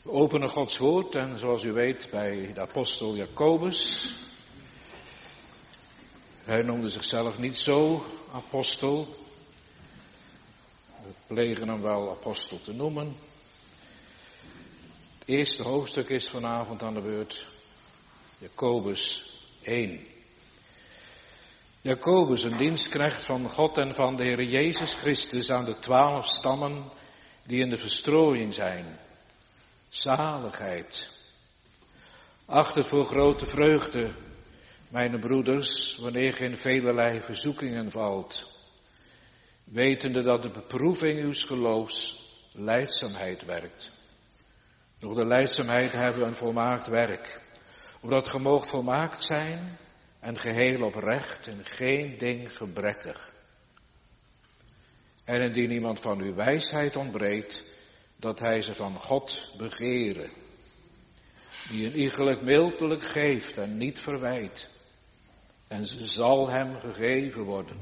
We openen Gods woord en zoals u weet bij de apostel Jacobus. Hij noemde zichzelf niet zo apostel. We plegen hem wel apostel te noemen. Het eerste hoofdstuk is vanavond aan de beurt. Jacobus 1. Jacobus, een dienstknecht van God en van de Heer Jezus Christus aan de 12 stammen die in de verstrooiing zijn. Zaligheid. Acht het voor grote vreugde, mijn broeders, wanneer ge in velerlei verzoekingen valt, wetende dat de beproeving uws geloofs lijdzaamheid werkt. Door de lijdzaamheid hebben we een volmaakt werk, opdat ge moogt volmaakt zijn en geheel oprecht en geen ding gebrekkig. En indien iemand van uw wijsheid ontbreekt, dat hij ze van God begere, die een iegelijk mildelijk geeft en niet verwijt, en ze zal hem gegeven worden.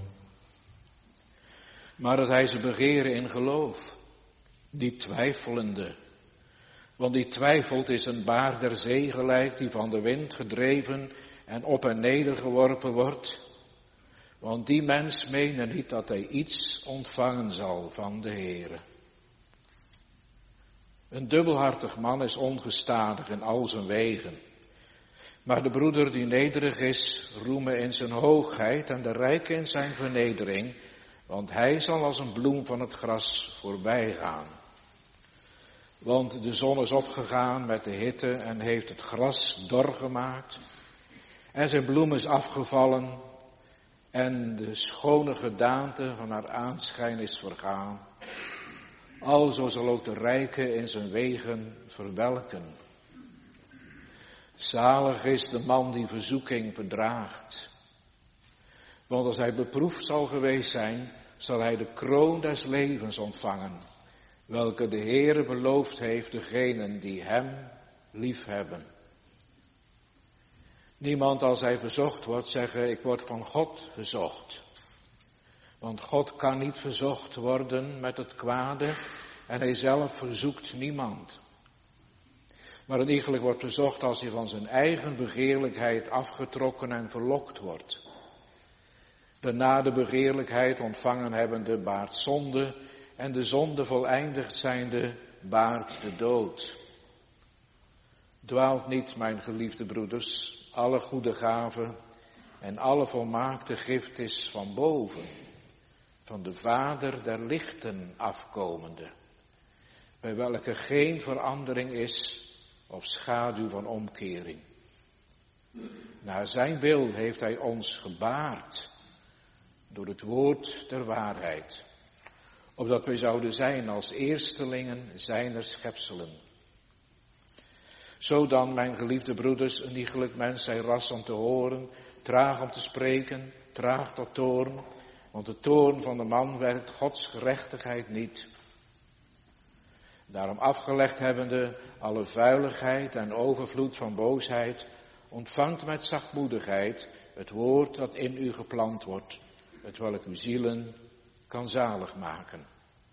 Maar dat hij ze begere in geloof, niet twijfelende, want die twijfelt is een baar der zee gelijk, die van de wind gedreven en op en neder geworpen wordt. Want die mens meende niet dat hij iets ontvangen zal van de Heere. Een dubbelhartig man is ongestadig in al zijn wegen. Maar de broeder die nederig is, roemen in zijn hoogheid en de rijke in zijn vernedering, want hij zal als een bloem van het gras voorbij gaan. Want de zon is opgegaan met de hitte en heeft het gras dor gemaakt. En zijn bloem is afgevallen en de schone gedaante van haar aanschijn is vergaan. Alzo zal ook de rijke in zijn wegen verwelken. Zalig is de man die verzoeking verdraagt. Want als hij beproefd zal geweest zijn, zal hij de kroon des levens ontvangen, welke de Heere beloofd heeft degenen die hem liefhebben. Niemand als hij verzocht wordt zeggen, ik word van God verzocht. Want God kan niet verzocht worden met het kwade en hij zelf verzoekt niemand. Maar een iegelijk wordt verzocht als hij van zijn eigen begeerlijkheid afgetrokken en verlokt wordt. Daarna de begeerlijkheid ontvangen hebbende baart zonde en de zonde voleindigd zijnde baart de dood. Dwaalt niet, mijn geliefde broeders, alle goede gaven en alle volmaakte gift is van boven, van de Vader der lichten afkomende, bij welke geen verandering is of schaduw van omkering. Naar zijn wil heeft hij ons gebaard door het woord der waarheid, opdat wij zouden zijn als eerstelingen zijner schepselen. Zo dan, mijn geliefde broeders, een iegelijk mens zij ras om te horen, traag om te spreken, traag tot toorn, want de toorn van de man werkt Gods gerechtigheid niet. Daarom afgelegd hebbende alle vuiligheid en overvloed van boosheid, ontvangt met zachtmoedigheid het woord dat in u geplant wordt, hetwelk uw zielen kan zalig maken.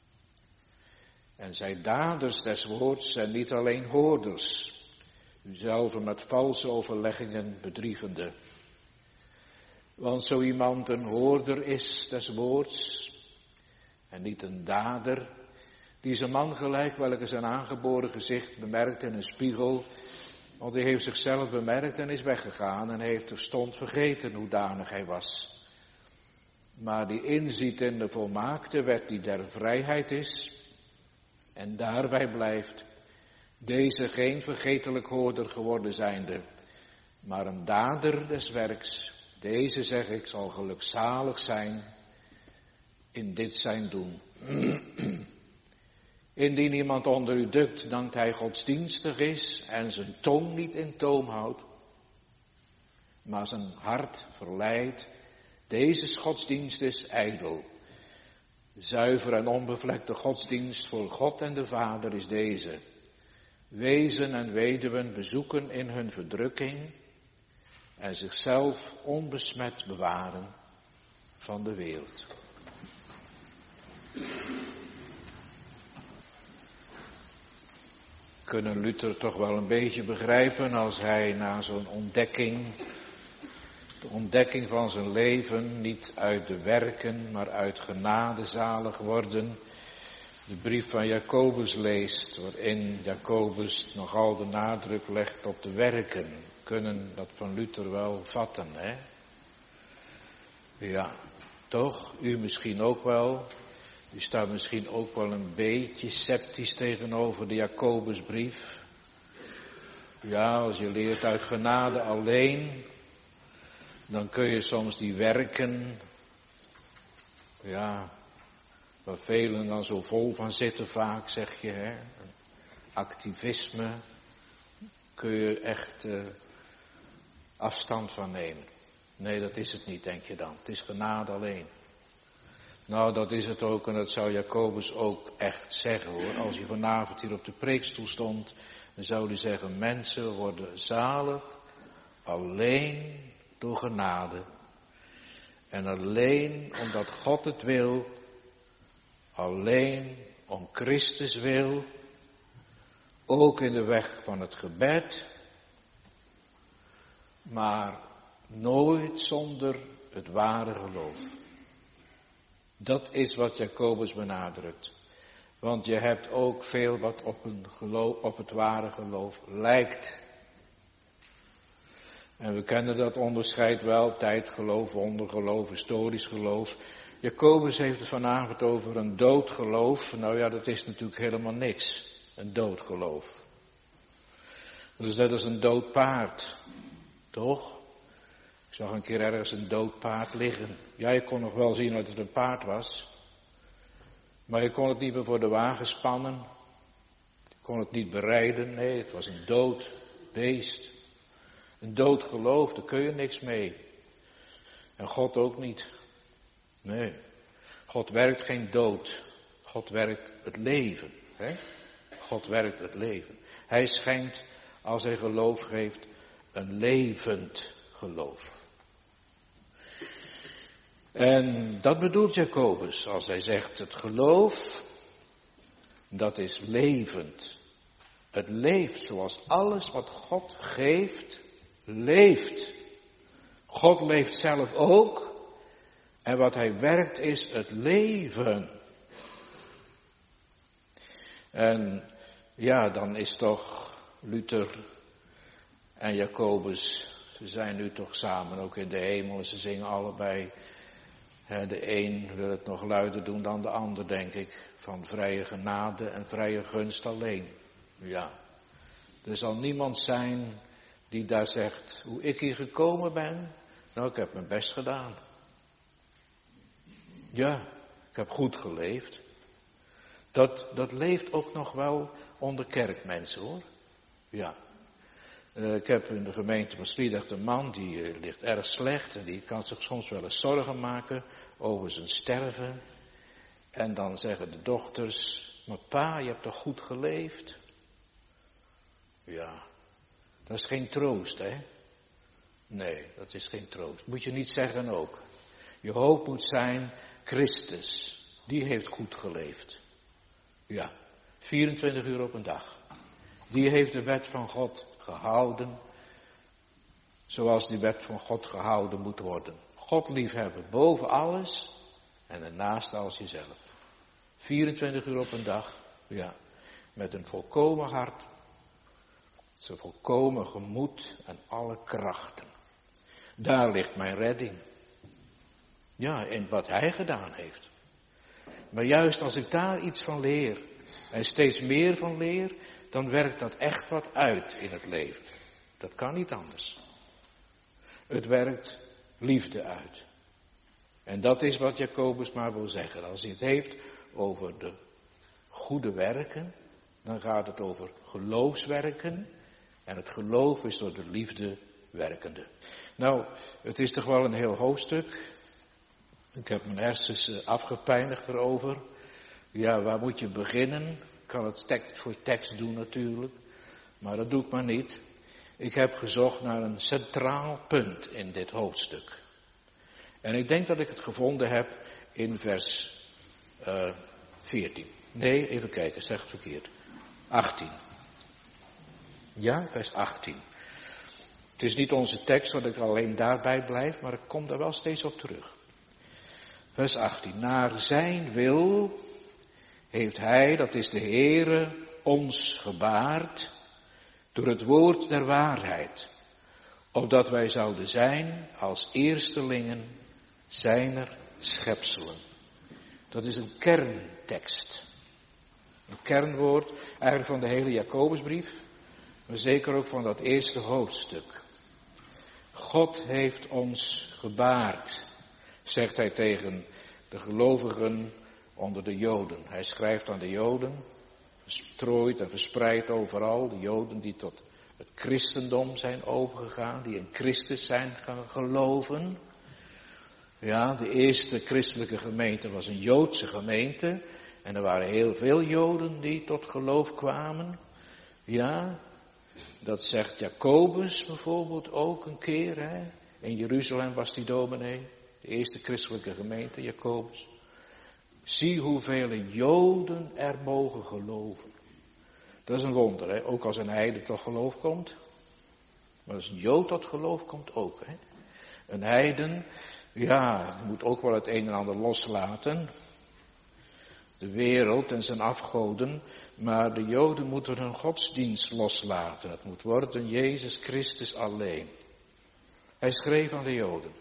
En zij daders des woords zijn niet alleen hoorders, uzelf met valse overleggingen bedriegende. Want zo iemand een hoorder is des woords en niet een dader, die is een man gelijk welke zijn aangeboren gezicht bemerkt in een spiegel, want hij heeft zichzelf bemerkt en is weggegaan en heeft terstond vergeten hoedanig hij was. Maar die inziet in de volmaakte wet die der vrijheid is en daarbij blijft, deze geen vergetelijk hoorder geworden zijnde, maar een dader des werks, deze zeg ik zal gelukzalig zijn in dit zijn doen. Indien iemand onder u dukt, dankt hij godsdienstig is en zijn tong niet in toom houdt, maar zijn hart verleidt, deze godsdienst is ijdel. Zuiver en onbevlekte godsdienst voor God en de Vader is deze. Wezen en weduwen bezoeken in hun verdrukking en zichzelf onbesmet bewaren van de wereld. kunnen Luther toch wel een beetje begrijpen als hij na zo'n ontdekking, de ontdekking van zijn leven, niet uit de werken, maar uit genade zalig worden, de brief van Jacobus leest, waarin Jacobus nogal de nadruk legt op de werken. We kunnen dat van Luther wel vatten, hè? Ja, toch? U misschien ook wel. U staat misschien ook wel een beetje sceptisch tegenover de Jacobusbrief. Ja, als je leert uit genade alleen, dan kun je soms die werken, ja, waar velen dan zo vol van zitten vaak, zeg je, hè. Activisme, kun je echt afstand van nemen. Nee, dat is het niet, denk je dan. Het is genade alleen. Nou, dat is het ook en dat zou Jacobus ook echt zeggen, hoor. Als hij vanavond hier op de preekstoel stond, dan zou hij zeggen, mensen worden zalig alleen door genade. En alleen omdat God het wil, alleen om Christus wil, ook in de weg van het gebed, maar nooit zonder het ware geloof. Dat is wat Jacobus benadrukt. Want je hebt ook veel wat op het ware geloof lijkt. En we kennen dat onderscheid wel, tijdgeloof, wondergeloof, historisch geloof. Jacobus heeft het vanavond over een doodgeloof. Nou ja, dat is natuurlijk helemaal niks. Een doodgeloof. Dat is net als een dood paard. Toch? Ik zag een keer ergens een dood paard liggen. Ja, je kon nog wel zien dat het een paard was. Maar je kon het niet meer voor de wagen spannen. Je kon het niet berijden. Nee, het was een dood beest. Een dood geloof, daar kun je niks mee. En God ook niet. Nee. God werkt geen dood. God werkt het leven. Hè? God werkt het leven. Hij schenkt, als hij geloof geeft, een levend geloof. En dat bedoelt Jacobus als hij zegt, het geloof, dat is levend. Het leeft zoals alles wat God geeft, leeft. God leeft zelf ook. En wat hij werkt is het leven. En ja, dan is toch Luther en Jacobus, ze zijn nu toch samen ook in de hemel en ze zingen allebei. De een wil het nog luider doen dan de ander, denk ik. Van vrije genade en vrije gunst alleen. Ja, er zal niemand zijn die daar zegt, hoe ik hier gekomen ben, nou, ik heb mijn best gedaan. Ja, ik heb goed geleefd. Dat leeft ook nog wel onder kerkmensen, hoor. Ja. Ik heb in de gemeente van Sliedrecht een man, die ligt erg slecht en die kan zich soms wel eens zorgen maken over zijn sterven. En dan zeggen de dochters, maar pa, je hebt toch goed geleefd? Ja, dat is geen troost, hè? Nee, dat is geen troost. Moet je niet zeggen ook. Je hoop moet zijn, Christus, die heeft goed geleefd. Ja, 24 uur op een dag. Die heeft de wet van God gehouden, zoals die wet van God gehouden moet worden. God liefhebben boven alles en de naaste als jezelf. 24 uur op een dag, ja, met een volkomen hart, zijn volkomen gemoed en alle krachten. Daar ligt mijn redding. Ja, in wat hij gedaan heeft. Maar juist als ik daar iets van leer, en steeds meer van leer, dan werkt dat echt wat uit in het leven. Dat kan niet anders. Het werkt liefde uit. En dat is wat Jacobus maar wil zeggen. Als hij het heeft over de goede werken, dan gaat het over geloofswerken. En het geloof is door de liefde werkende. Nou, het is toch wel een heel hoofdstuk. Ik heb mijn hersens afgepijnigd erover. Ja, waar moet je beginnen? Ik kan het tekst voor tekst doen natuurlijk. Maar dat doe ik maar niet. Ik heb gezocht naar een centraal punt in dit hoofdstuk. En ik denk dat ik het gevonden heb in vers 14. Nee, even kijken, zeg het verkeerd. 18. Ja, vers 18. Het is niet onze tekst, dat ik alleen daarbij blijf, maar ik kom daar wel steeds op terug. Vers 18. Naar zijn wil heeft hij, dat is de Heere, ons gebaard door het woord der waarheid, opdat wij zouden zijn als eerstelingen zijner schepselen. Dat is een kerntekst. Een kernwoord eigenlijk van de hele Jacobusbrief, maar zeker ook van dat eerste hoofdstuk. God heeft ons gebaard, zegt hij tegen de gelovigen onder de Joden. Hij schrijft aan de Joden, verstrooid en verspreid overal, de Joden die tot het christendom zijn overgegaan, die in Christus zijn gaan geloven. Ja, de eerste christelijke gemeente was een Joodse gemeente en er waren heel veel Joden die tot geloof kwamen. Ja, dat zegt Jacobus bijvoorbeeld ook een keer. Hè? In Jeruzalem was die dominee, de eerste christelijke gemeente, Jacobus. Zie hoeveel Joden er mogen geloven. Dat is een wonder, hè? Ook als een heide tot geloof komt. Maar als een Jood tot geloof komt ook. Hè? Een heiden, ja, moet ook wel het een en ander loslaten. De wereld en zijn afgoden. Maar de Joden moeten hun godsdienst loslaten. Het moet worden Jezus Christus alleen. Hij schreef aan de Joden.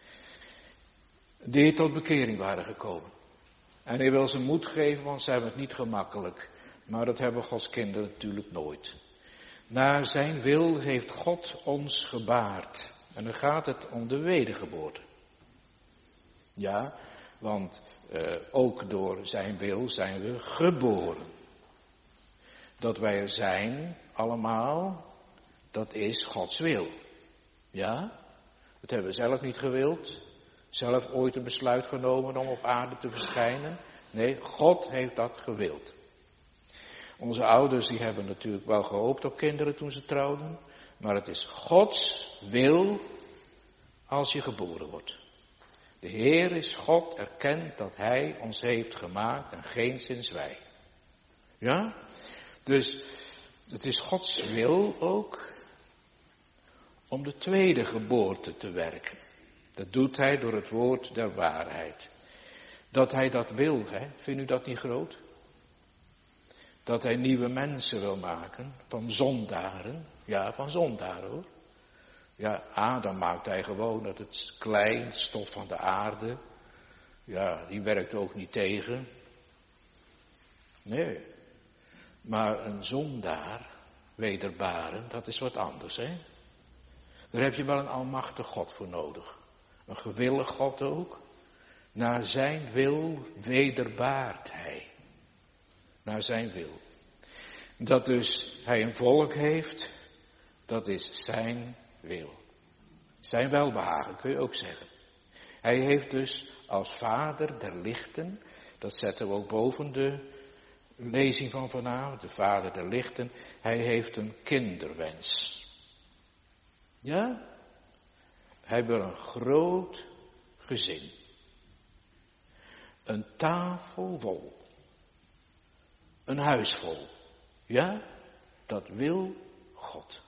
Die tot bekering waren gekomen. En hij wil ze moed geven, want ze hebben het niet gemakkelijk. Maar dat hebben Gods kinderen natuurlijk nooit. Naar zijn wil heeft God ons gebaard. En dan gaat het om de wedergeboorte. Ja, want ook door zijn wil zijn we geboren. Dat wij er zijn, allemaal, dat is Gods wil. Ja, dat hebben we zelf niet gewild. Zelf ooit een besluit genomen om op aarde te verschijnen. Nee, God heeft dat gewild. Onze ouders die hebben natuurlijk wel gehoopt op kinderen toen ze trouwden. Maar het is Gods wil als je geboren wordt. De Heer is God, erkent dat Hij ons heeft gemaakt en geenszins wij. Ja? Dus het is Gods wil ook om de tweede geboorte te werken. Dat doet Hij door het woord der waarheid. Dat Hij dat wil, hè? Vindt u dat niet groot? Dat Hij nieuwe mensen wil maken, van zondaren. Ja, van zondaren hoor. Ja, Adam maakt Hij gewoon uit het klei, stof van de aarde. Ja, die werkt ook niet tegen. Nee. Maar een zondaar, wederbaren, dat is wat anders, hè. Daar heb je wel een almachtig God voor nodig. Een gewillig God ook. Naar zijn wil wederbaart Hij. Naar zijn wil. Dat dus Hij een volk heeft, dat is zijn wil. Zijn welbehagen, kun je ook zeggen. Hij heeft dus als vader der lichten, dat zetten we ook boven de lezing van vanavond, de vader der lichten, hij heeft een kinderwens. Ja? Hij wil een groot gezin. Een tafel vol. Een huis vol. Ja? Dat wil God.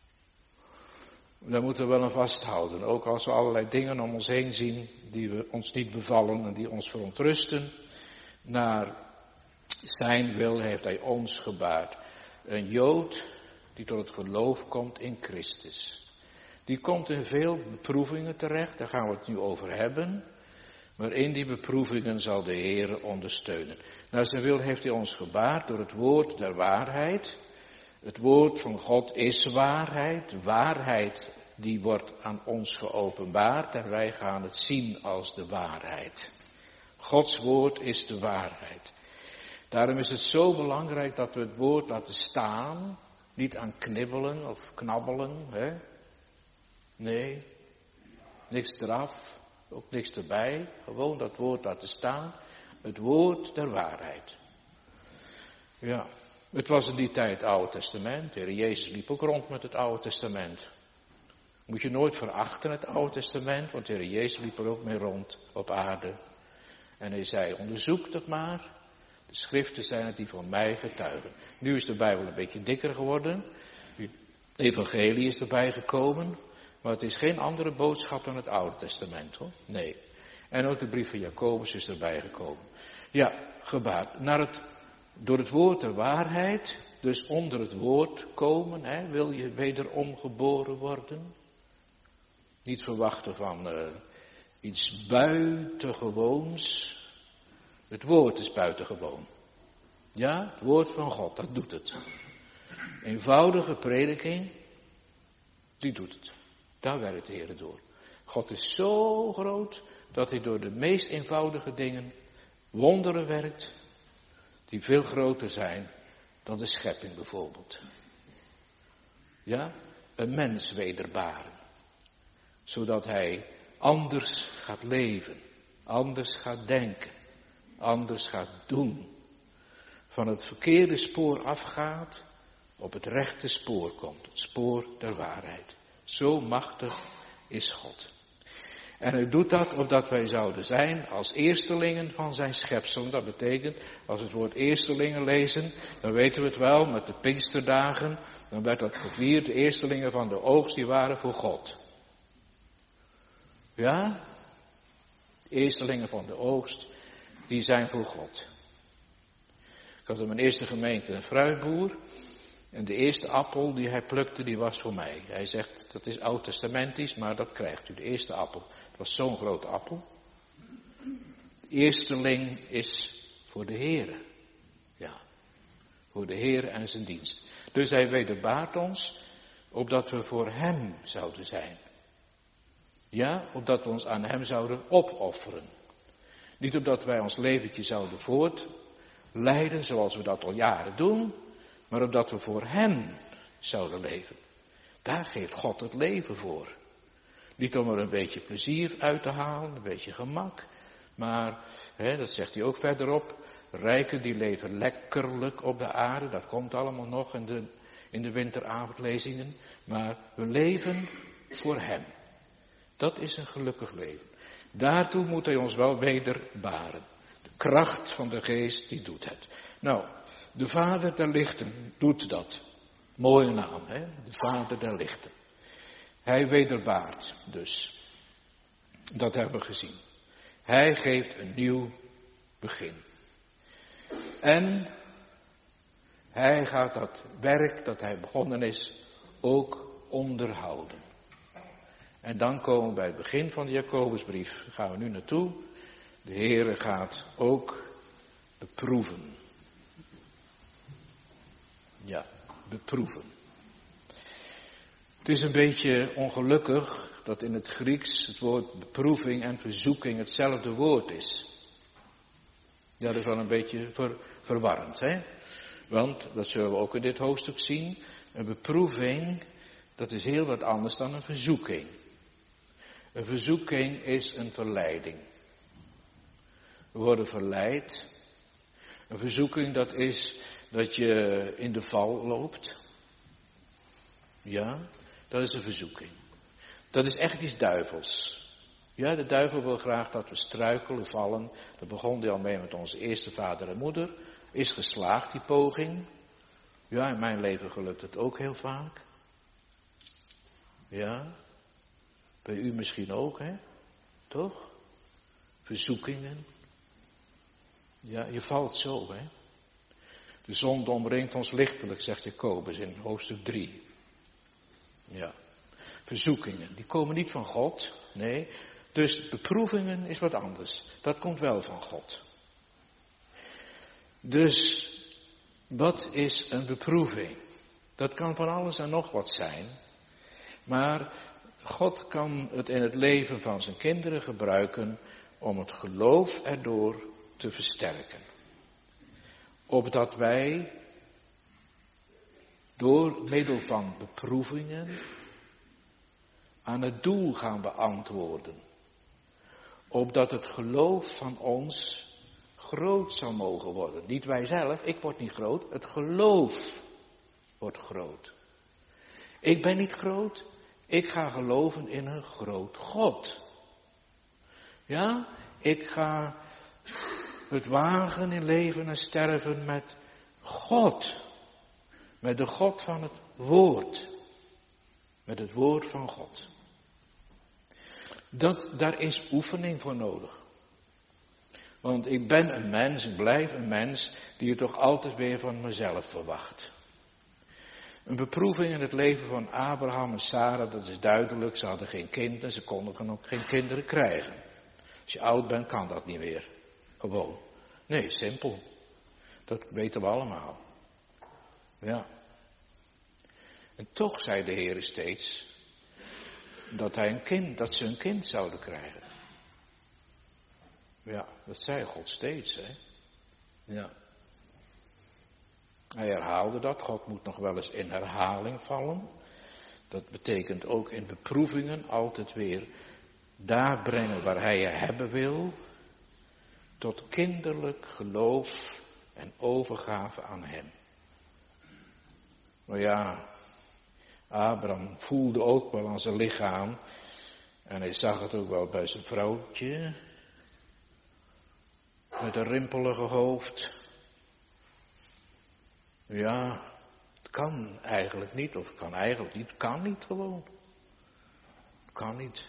Daar moeten we wel aan vasthouden. Ook als we allerlei dingen om ons heen zien die we ons niet bevallen en die ons verontrusten. Naar zijn wil heeft hij ons gebaard. Een Jood die tot het geloof komt in Christus. Die komt in veel beproevingen terecht, daar gaan we het nu over hebben. Maar in die beproevingen zal de Heer ondersteunen. Naar zijn wil heeft hij ons gebaard door het woord der waarheid. Het woord van God is waarheid. De waarheid die wordt aan ons geopenbaard en wij gaan het zien als de waarheid. Gods woord is de waarheid. Daarom is het zo belangrijk dat we het woord laten staan. Niet aan knibbelen of knabbelen. Hè? Nee, niks eraf, ook niks erbij. Gewoon dat woord laten staan. Het woord der waarheid. Ja, het was in die tijd het Oude Testament. De Heer Jezus liep ook rond met het Oude Testament. Moet je nooit verachten het Oude Testament, want de Heer Jezus liep er ook mee rond op aarde. En hij zei, onderzoek het maar. De schriften zijn het die van mij getuigen. Nu is de Bijbel een beetje dikker geworden. Evangelie is erbij gekomen, maar het is geen andere boodschap dan het Oude Testament, hoor. Nee. En ook de brief van Jacobus is erbij gekomen. Ja, gebaat. Door het woord der waarheid, dus onder het woord komen, hè, wil je wederom geboren worden. Niet verwachten van iets buitengewoons. Het woord is buitengewoon. Ja, het woord van God, dat doet het. Eenvoudige prediking, die doet het. Daar werkt de Heer door. God is zo groot dat hij door de meest eenvoudige dingen wonderen werkt, die veel groter zijn dan de schepping bijvoorbeeld. Ja, een mens wederbaren, zodat hij anders gaat leven, anders gaat denken, anders gaat doen. Van het verkeerde spoor afgaat, op het rechte spoor komt, het spoor der waarheid. Zo machtig is God. En hij doet dat opdat wij zouden zijn als eerstelingen van zijn schepsel. Dat betekent, als we het woord eerstelingen lezen, dan weten we het wel, met de Pinksterdagen, dan werd dat gevierd, de eerstelingen van de oogst, die waren voor God. Ja, de eerstelingen van de oogst, die zijn voor God. Ik had in mijn eerste gemeente een fruitboer. En de eerste appel die hij plukte, die was voor mij. Hij zegt, dat is oud-testamentisch, maar dat krijgt u, de eerste appel. Het was zo'n grote appel. De eersteling is voor de Heere. Ja, voor de Heere en zijn dienst. Dus hij wederbaart ons, opdat we voor hem zouden zijn. Ja, opdat we ons aan hem zouden opofferen. Niet opdat wij ons leventje zouden voortleiden, zoals we dat al jaren doen, maar opdat we voor hem zouden leven. Daar geeft God het leven voor. Niet om er een beetje plezier uit te halen, een beetje gemak. Maar, dat zegt hij ook verderop, rijken die leven lekkerlijk op de aarde. Dat komt allemaal nog in de winteravondlezingen. Maar we leven voor hem. Dat is een gelukkig leven. Daartoe moet hij ons wel wederbaren. De kracht van de geest, die doet het. Nou, de Vader der lichten doet dat. Mooie naam, hè? De Vader der lichten. Hij wederbaart dus. Dat hebben we gezien. Hij geeft een nieuw begin. En hij gaat dat werk dat hij begonnen is ook onderhouden. En dan komen we bij het begin van de Jacobusbrief. Daar gaan we nu naartoe. De Heere gaat ook beproeven. Ja, beproeven. Het is een beetje ongelukkig dat in het Grieks het woord beproeving en verzoeking hetzelfde woord is. Ja, dat is wel een beetje verwarrend, hè? Want, dat zullen we ook in dit hoofdstuk zien, een beproeving, dat is heel wat anders dan een verzoeking. Een verzoeking is een verleiding. We worden verleid. Een verzoeking, dat is dat je in de val loopt. Ja, dat is een verzoeking. Dat is echt iets duivels. Ja, de duivel wil graag dat we struikelen, vallen. Daar begon hij al mee met onze eerste vader en moeder. Is geslaagd, die poging. Ja, in mijn leven gelukt het ook heel vaak. Ja, bij u misschien ook, hè? Toch? Verzoekingen. Ja, je valt zo, hè? De zonde omringt ons lichtelijk, zegt Jacobus in hoofdstuk 3. Ja. Verzoekingen, die komen niet van God, nee. Dus beproevingen is wat anders. Dat komt wel van God. Dus, wat is een beproeving? Dat kan van alles en nog wat zijn. Maar God kan het in het leven van zijn kinderen gebruiken om het geloof erdoor te versterken. Opdat wij door middel van beproevingen aan het doel gaan beantwoorden. Opdat het geloof van ons groot zal mogen worden. Niet wij zelf, ik word niet groot, het geloof wordt groot. Ik ben niet groot, ik ga geloven in een groot God. Ja, ik ga het wagen in leven en sterven met God. Met de God van het woord. Met het woord van God. Daar is oefening voor nodig. Want ik ben een mens, ik blijf een mens die het toch altijd weer van mezelf verwacht. Een beproeving in het leven van Abraham en Sarah, dat is duidelijk. Ze hadden geen kind en ze konden ook geen kinderen krijgen. Als je oud bent, kan dat niet meer. Gewoon. Nee, simpel. Dat weten we allemaal. Ja. En toch zei de Heer steeds dat ze een kind zouden krijgen. Ja, dat zei God steeds, hè. Ja. Hij herhaalde dat. God moet nog wel eens in herhaling vallen. Dat betekent ook in beproevingen altijd weer daar brengen waar hij je hebben wil. Tot kinderlijk geloof en overgave aan hem. Maar ja, Abraham voelde ook wel aan zijn lichaam. En hij zag het ook wel bij zijn vrouwtje. Met een rimpelige hoofd. Ja, het kan eigenlijk niet, of het kan eigenlijk niet. Het kan niet gewoon. Het kan niet.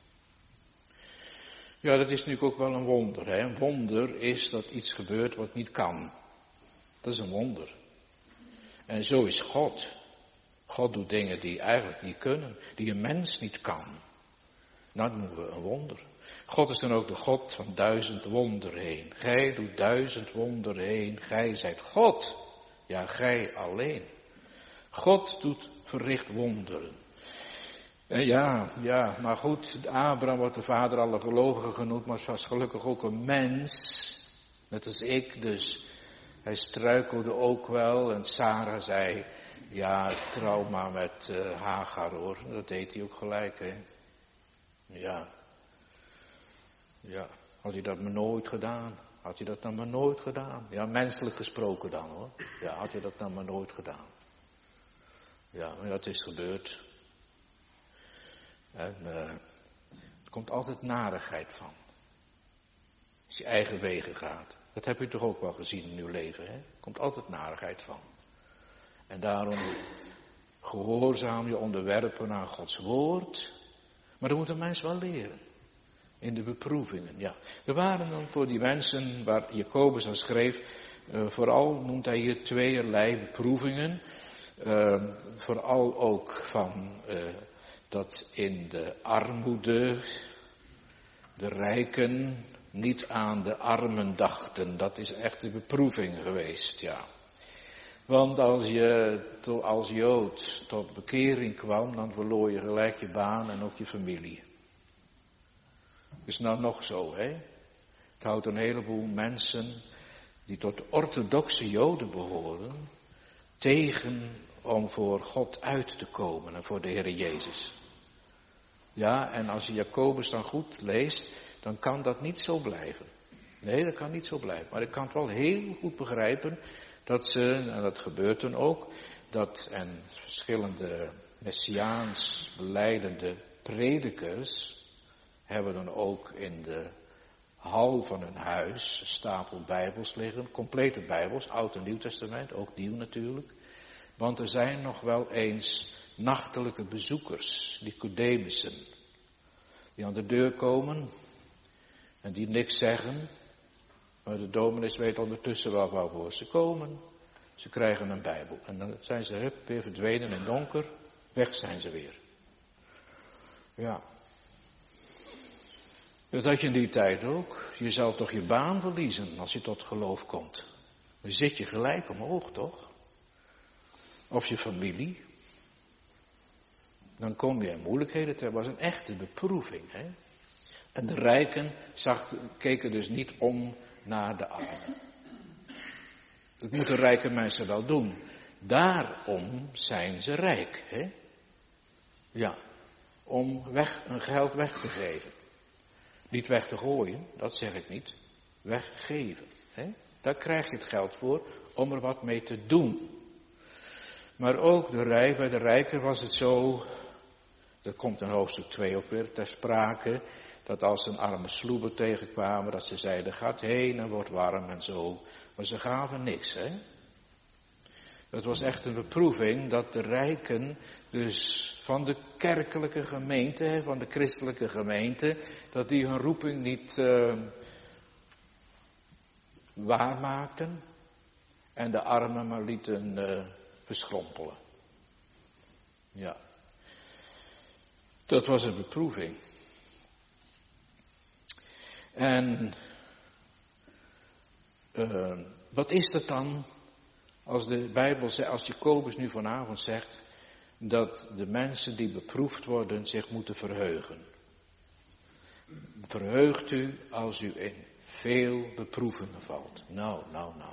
Ja, dat is natuurlijk ook wel een wonder. Hè? Een wonder is dat iets gebeurt wat niet kan. Dat is een wonder. En zo is God. God doet dingen die eigenlijk niet kunnen. Die een mens niet kan. Nou, dat noemen we een wonder. God is dan ook de God van 1000 wonderen heen. Gij doet 1000 wonderen heen. Gij zijt God. Ja, gij alleen. God verricht wonderen. En ja, maar goed, Abraham wordt de vader aller gelovigen genoemd, maar was gelukkig ook een mens. Net als ik, dus hij struikelde ook wel. En Sarah zei, ja, trouw maar met Hagar hoor. Dat deed hij ook gelijk, hè. Ja, had hij dat maar nooit gedaan. Had hij dat dan maar nooit gedaan. Ja, menselijk gesproken dan hoor. Ja, had hij dat dan maar nooit gedaan. Ja, maar het is gebeurd. En er komt altijd narigheid van. Als je eigen wegen gaat. Dat heb u toch ook wel gezien in uw leven, hè? Er komt altijd narigheid van. En daarom gehoorzaam je onderwerpen aan Gods woord. Maar dat moet een mens wel leren. In de beproevingen, ja. Er waren dan voor die mensen waar Jacobus aan schreef, vooral noemt hij hier tweeërlei beproevingen. Vooral ook van dat in de armoede de rijken niet aan de armen dachten. Dat is echt de beproeving geweest, ja. Want als je als Jood tot bekering kwam, dan verloor je gelijk je baan en ook je familie. Is nou nog zo, hè? Het houdt een heleboel mensen die tot de orthodoxe Joden behoren, tegen om voor God uit te komen en voor de Heer Jezus. Ja, en als je Jacobus dan goed leest, dan kan dat niet zo blijven. Nee, dat kan niet zo blijven. Maar ik kan het wel heel goed begrijpen dat ze, en dat gebeurt dan ook, en verschillende messiaans belijdende predikers hebben dan ook in de hal van hun huis een stapel bijbels liggen, complete bijbels, Oud en Nieuw Testament, ook nieuw natuurlijk. Want er zijn nog wel eens nachtelijke bezoekers, Nicodemussen, die aan de deur komen en die niks zeggen. Maar de dominees weet ondertussen wel waarvoor ze komen. Ze krijgen een bijbel. En dan zijn ze weer verdwenen in donker. Weg zijn ze weer. Ja. Dat had je in die tijd ook. Je zou toch je baan verliezen als je tot geloof komt. Dan zit je gelijk omhoog, toch? Of je familie. Dan kom je in moeilijkheden. Het was een echte beproeving, hè. En de rijken keken dus niet om naar de armen. Dat moeten rijke mensen wel doen. Daarom zijn ze rijk, hè? Ja, om hun geld weg te geven. Niet weg te gooien, dat zeg ik niet. Weggeven, hè? Daar krijg je het geld voor om er wat mee te doen. Maar ook bij de rijken was het zo, dat komt in hoofdstuk 2 ook weer ter sprake, dat als een arme sloeber tegenkwamen, dat ze zeiden, gaat heen en wordt warm en zo. Maar ze gaven niks, hè. Het was echt een beproeving dat de rijken, dus van de kerkelijke gemeente, van de christelijke gemeente, dat die hun roeping niet waarmaakten en de armen maar lieten verschrompelen. Ja, dat was een beproeving. En wat is dat dan als de Bijbel zegt, als Jacobus nu vanavond zegt dat de mensen die beproefd worden zich moeten verheugen? Verheugt u als u in veel beproevingen valt. Nou.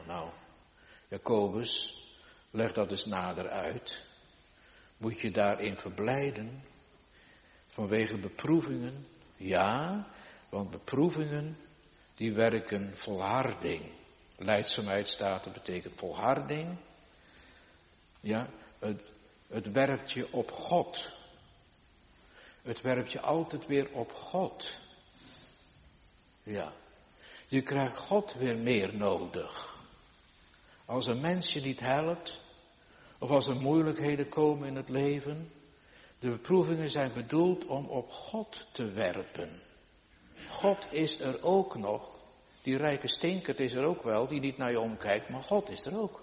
Jacobus, leg dat eens nader uit. Moet je daarin verblijden? Vanwege beproevingen? Ja, want beproevingen die werken volharding. Lijdzaamheid staat, dat betekent volharding. Ja, het werpt je op God. Het werpt je altijd weer op God. Ja, je krijgt God weer meer nodig. Als een mens je niet helpt, of als er moeilijkheden komen in het leven, de beproevingen zijn bedoeld om op God te werpen. God is er ook nog. Die rijke stinkert is er ook wel, die niet naar je omkijkt, maar God is er ook.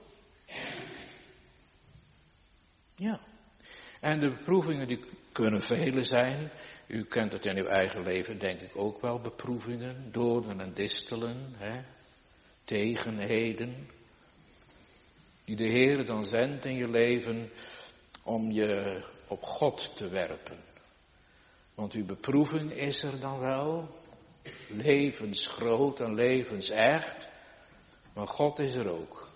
Ja. En de beproevingen die kunnen vele zijn. U kent het in uw eigen leven denk ik ook wel, beproevingen, doden en distelen, tegenheden. Die de Heer dan zendt in je leven om je op God te werpen. Want uw beproeving is er dan wel, levensgroot en levensecht, maar God is er ook.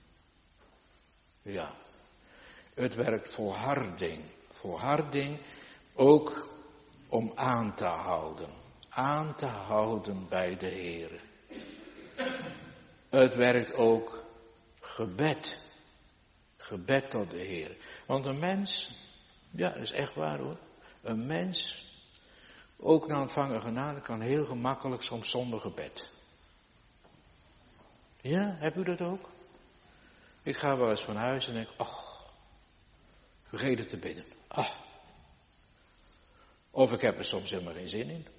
Ja, het werkt volharding. Volharding ook om aan te houden bij de Heer. Het werkt ook gebed tot de Heer. Want een mens, ja, dat is echt waar hoor, een mens, ook na ontvangen genade, kan heel gemakkelijk soms zonder gebed. Ja, hebt u dat ook? Ik ga wel eens van huis en denk, vergeet het te bidden. Of ik heb er soms helemaal geen zin in.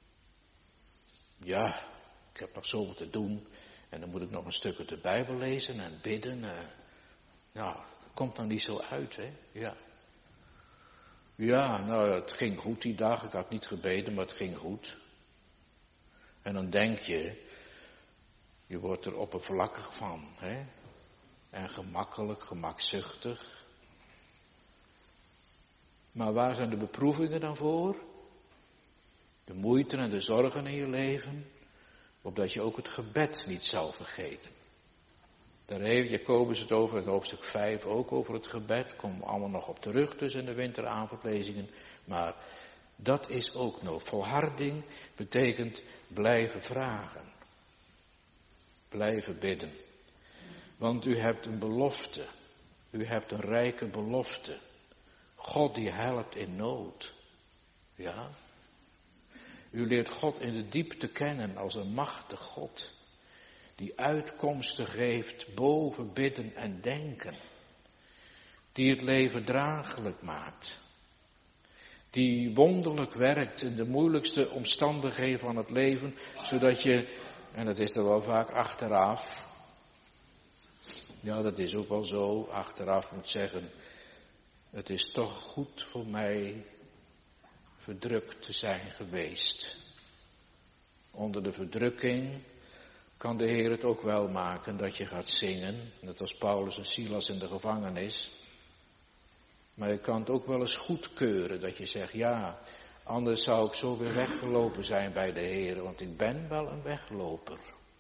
Ja, ik heb nog zoveel te doen. En dan moet ik nog een stuk uit de Bijbel lezen en bidden. Nou, dat komt dan niet zo uit, hè. Ja. Ja, nou, het ging goed die dag. Ik had niet gebeden, maar het ging goed. En dan denk je wordt er oppervlakkig van, hè. En gemakkelijk, gemakzuchtig. Maar waar zijn de beproevingen dan voor? De moeite en de zorgen in je leven, opdat je ook het gebed niet zal vergeten. Daar heeft Jacobus het over in hoofdstuk 5, ook over het gebed. Komen we allemaal nog op terug dus in de winteravondlezingen. Maar dat is ook nog. Volharding betekent blijven vragen. Blijven bidden. Want u hebt een belofte. U hebt een rijke belofte. God die helpt in nood. Ja. U leert God in de diepte kennen als een machtig God. Die uitkomsten geeft boven bidden en denken. Die het leven draaglijk maakt. Die wonderlijk werkt in de moeilijkste omstandigheden van het leven. Zodat je, en dat is er wel vaak achteraf. Ja, dat is ook wel zo. Achteraf moet zeggen. Het is toch goed voor mij verdrukt te zijn geweest. Onder de verdrukking kan de Heer het ook wel maken dat je gaat zingen. Net als Paulus en Silas in de gevangenis. Maar je kan het ook wel eens goedkeuren dat je zegt, ja, anders zou ik zo weer weggelopen zijn bij de Heer. Want ik ben wel een wegloper.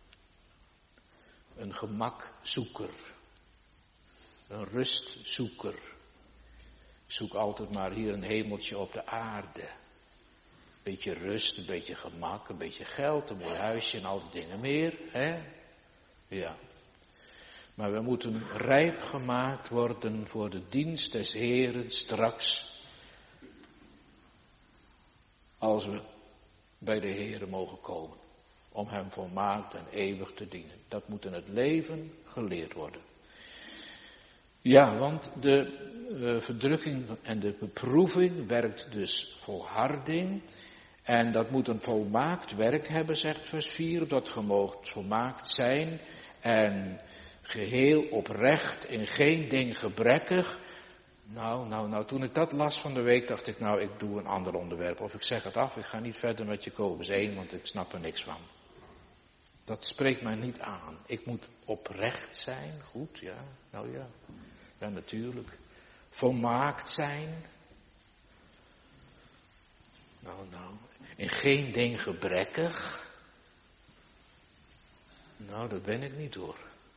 Een gemakzoeker. Een rustzoeker. Ik zoek altijd maar hier een hemeltje op de aarde. Beetje rust, een beetje gemak, een beetje geld, een mooi huisje en al die dingen meer. Hè? Ja. Maar we moeten rijp gemaakt worden voor de dienst des Heeren straks. Als we bij de Heeren mogen komen. Om hem volmaakt en eeuwig te dienen. Dat moet in het leven geleerd worden. Ja, want de verdrukking en de beproeving werkt dus volharding. En dat moet een volmaakt werk hebben, zegt vers 4, dat ge moogt volmaakt zijn en geheel oprecht, in geen ding gebrekkig. Nou, toen ik dat las van de week, dacht ik, ik doe een ander onderwerp. Of ik zeg het af, ik ga niet verder met Jacobus 1, want ik snap er niks van. Dat spreekt mij niet aan. Ik moet oprecht zijn, goed, ja, ja, natuurlijk. Volmaakt zijn. In geen ding gebrekkig. Dat ben ik niet hoor.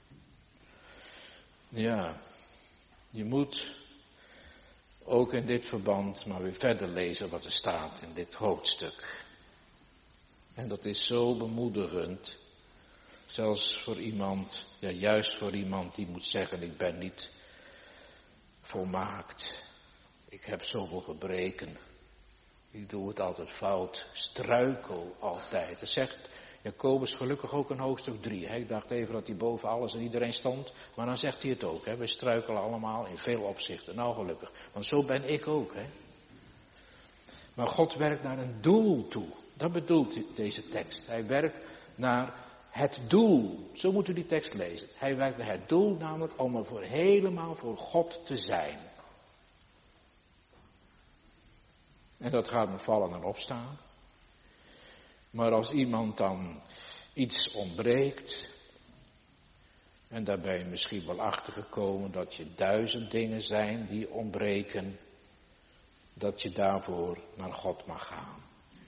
Ja, je moet ook in dit verband maar weer verder lezen wat er staat in dit hoofdstuk. En dat is zo bemoedigend. Zelfs voor iemand, juist voor iemand die moet zeggen, ik ben niet volmaakt. Ik heb zoveel gebreken. Ik doe het altijd fout, struikel altijd. Dat zegt Jacobus gelukkig ook in hoofdstuk 3. Ik dacht even dat hij boven alles en iedereen stond, maar dan zegt hij het ook. Wij struikelen allemaal in veel opzichten. Gelukkig, want zo ben ik ook. Maar God werkt naar een doel toe. Dat bedoelt deze tekst. Hij werkt naar het doel. Zo moet u die tekst lezen. Hij werkt naar het doel, namelijk om er helemaal voor God te zijn. En dat gaat met vallen en opstaan. Maar als iemand dan iets ontbreekt, en daar ben je misschien wel achtergekomen dat je 1000 dingen zijn die ontbreken, dat je daarvoor naar God mag gaan.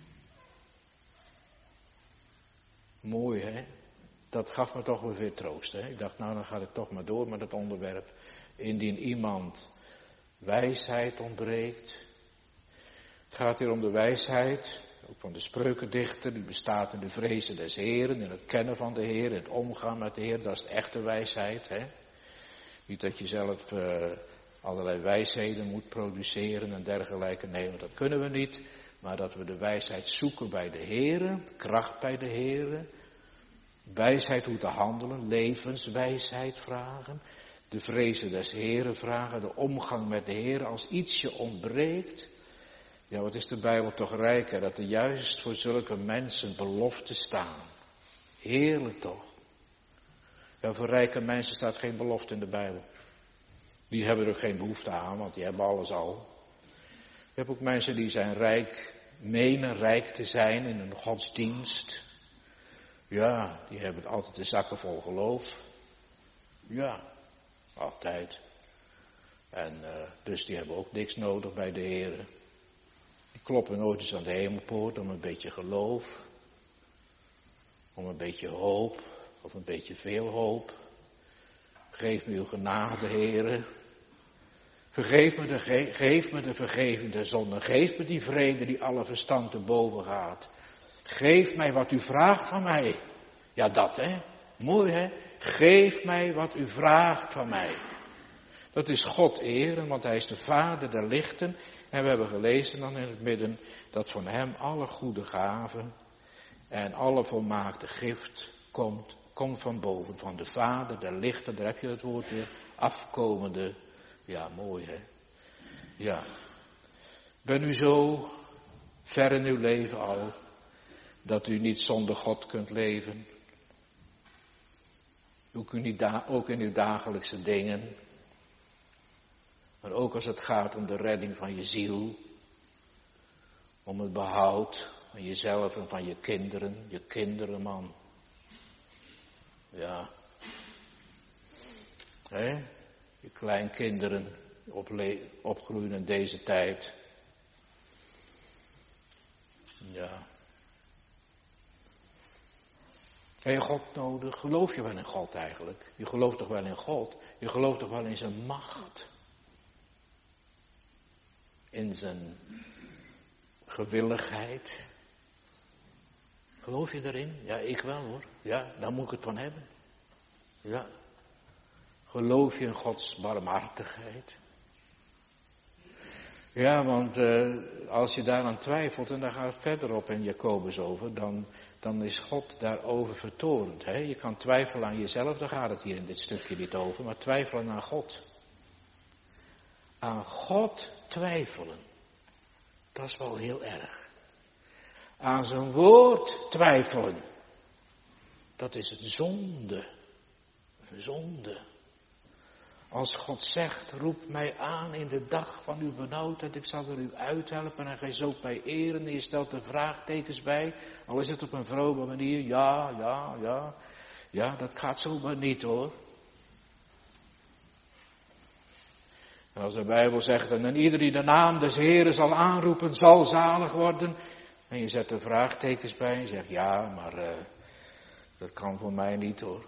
Mooi hè? Dat gaf me toch weer troost hè? Ik dacht dan ga ik toch maar door met het onderwerp. Indien iemand wijsheid ontbreekt. Het gaat hier om de wijsheid, ook van de spreukendichter, die bestaat in de vrezen des Heeren, in het kennen van de Heer, in het omgaan met de Heer, dat is de echte wijsheid. Hè? Niet dat je zelf allerlei wijsheden moet produceren en dergelijke, nee, dat kunnen we niet. Maar dat we de wijsheid zoeken bij de Heer, kracht bij de Heer, wijsheid hoe te handelen, levenswijsheid vragen, de vrezen des Heeren vragen, de omgang met de Heer als ietsje ontbreekt. Ja, wat is de Bijbel toch rijk, hè? Dat er juist voor zulke mensen beloften staan. Heerlijk toch. Ja, voor rijke mensen staat geen belofte in de Bijbel. Die hebben er ook geen behoefte aan, want die hebben alles al. Je hebt ook mensen die zijn rijk, menen rijk te zijn in hun godsdienst. Ja, die hebben altijd de zakken vol geloof. Ja, altijd. En dus die hebben ook niks nodig bij de Heer. Die kloppen nooit eens aan de hemelpoort om een beetje geloof. Om een beetje hoop. Of een beetje veel hoop. Geef me uw genade, Heere. Geef me de vergeving der zonde. Geef me die vrede die alle verstand te boven gaat. Geef mij wat u vraagt van mij. Ja, dat hè. Mooi hè. Geef mij wat u vraagt van mij. Dat is God eren, want hij is de Vader der lichten. En we hebben gelezen dan in het midden dat van hem alle goede gaven en alle volmaakte gift komt van boven. Van de Vader der lichten, daar heb je het woord weer, afkomende. Ja, mooi hè. Ja. Ben u zo ver in uw leven al, dat u niet zonder God kunt leven? Ook in uw dagelijkse dingen. Maar ook als het gaat om de redding van je ziel. Om het behoud van jezelf en van je kinderen man. Ja. Hè? Je kleinkinderen opgroeien in deze tijd. Ja. Heb je God nodig? Geloof je wel in God eigenlijk? Je gelooft toch wel in God? Je gelooft toch wel in zijn macht? In zijn gewilligheid. Geloof je erin? Ja, ik wel hoor. Ja, daar moet ik het van hebben. Ja. Geloof je in Gods barmhartigheid? Ja, want als je daaraan twijfelt, en daar gaat het verder op in Jacobus over, dan is God daarover vertorend. Hè? Je kan twijfelen aan jezelf, daar gaat het hier in dit stukje niet over, maar twijfelen aan God. Aan God twijfelen, dat is wel heel erg. Aan zijn woord twijfelen, dat is een zonde. Een zonde. Als God zegt, roep mij aan in de dag van uw benauwdheid, ik zal er u uithelpen en gij zult mij eren. En je stelt er vraagtekens bij, al is het op een vrome manier, ja, dat gaat zomaar niet hoor. En als de Bijbel zegt, en ieder die de naam des Heeren zal aanroepen, zal zalig worden. En je zet er vraagtekens bij en je zegt, ja, maar dat kan voor mij niet hoor.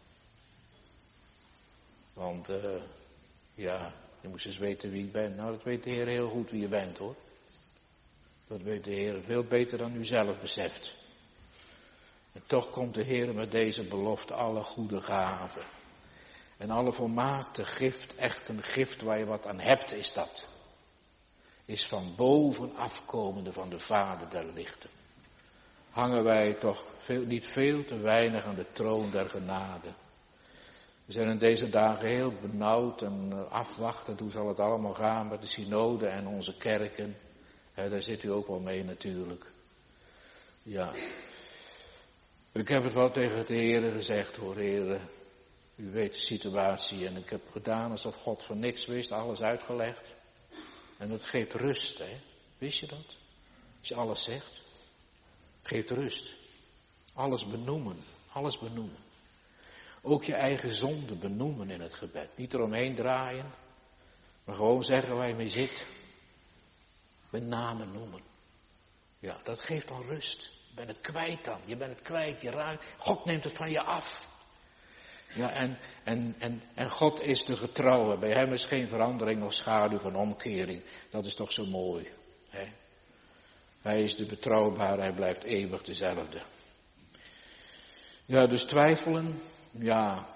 Want, je moest eens weten wie ik ben. Nou, dat weet de Heer heel goed wie je bent hoor. Dat weet de Heer veel beter dan u zelf beseft. En toch komt de Heer met deze belofte, alle goede gaven. En alle volmaakte gift, echt een gift waar je wat aan hebt, is dat. Is van boven afkomende van de Vader der lichten. Hangen wij toch niet veel te weinig aan de troon der genade. We zijn in deze dagen heel benauwd en afwachten hoe zal het allemaal gaan met de synode en onze kerken. Daar zit u ook wel mee natuurlijk. Ja. Ik heb het wel tegen de Heer gezegd hoor, Heer. U weet de situatie en ik heb gedaan alsof God van niks wist, alles uitgelegd. En dat geeft rust, hè. Wist je dat? Als je alles zegt. Geeft rust. Alles benoemen. Alles benoemen. Ook je eigen zonde benoemen in het gebed. Niet eromheen draaien. Maar gewoon zeggen waar je mee zit. Met namen noemen. Ja, dat geeft dan rust. Je bent het kwijt dan. Je bent het kwijt. Je ruikt. God neemt het van je af. Ja, en God is de getrouwe. Bij hem is geen verandering of schaduw van omkering. Dat is toch zo mooi. Hè? Hij is de betrouwbare. Hij blijft eeuwig dezelfde. Ja, dus twijfelen. Ja.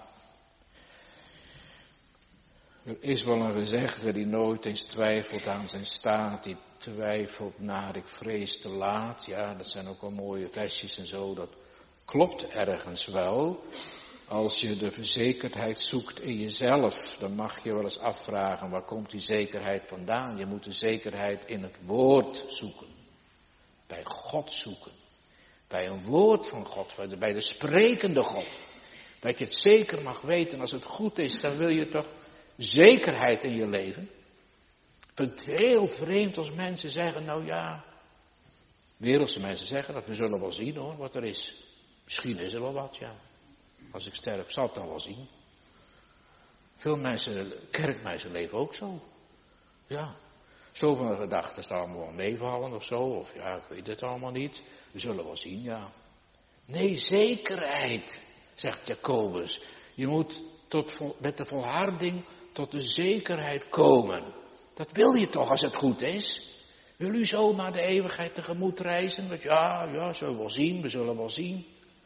Er is wel een gezegde die nooit eens twijfelt aan zijn staat. Die twijfelt naar ik vrees te laat. Ja, dat zijn ook wel mooie versjes en zo. Dat klopt ergens wel. Als je de verzekerdheid zoekt in jezelf, dan mag je wel eens afvragen, waar komt die zekerheid vandaan? Je moet de zekerheid in het woord zoeken. Bij God zoeken. Bij een woord van God, bij de sprekende God. Dat je het zeker mag weten, als het goed is, dan wil je toch zekerheid in je leven. Ik vind het heel vreemd als mensen zeggen, nou ja, wereldse mensen zeggen dat, we zullen wel zien hoor, wat er is. Misschien is er wel wat, ja. Als ik sterf, zal het dan wel zien. Veel mensen, kerkmensen leven ook zo. Ja. Zo van de gedachten staan allemaal wel meevallen of zo. Of ja, ik weet het allemaal niet. We zullen wel zien, ja. Nee, zekerheid, zegt Jacobus. Je moet met de volharding tot de zekerheid komen. Dat wil je toch als het goed is? Wil u zomaar de eeuwigheid tegemoet reizen? Dat ja, zullen we wel zien, we zullen wel zien.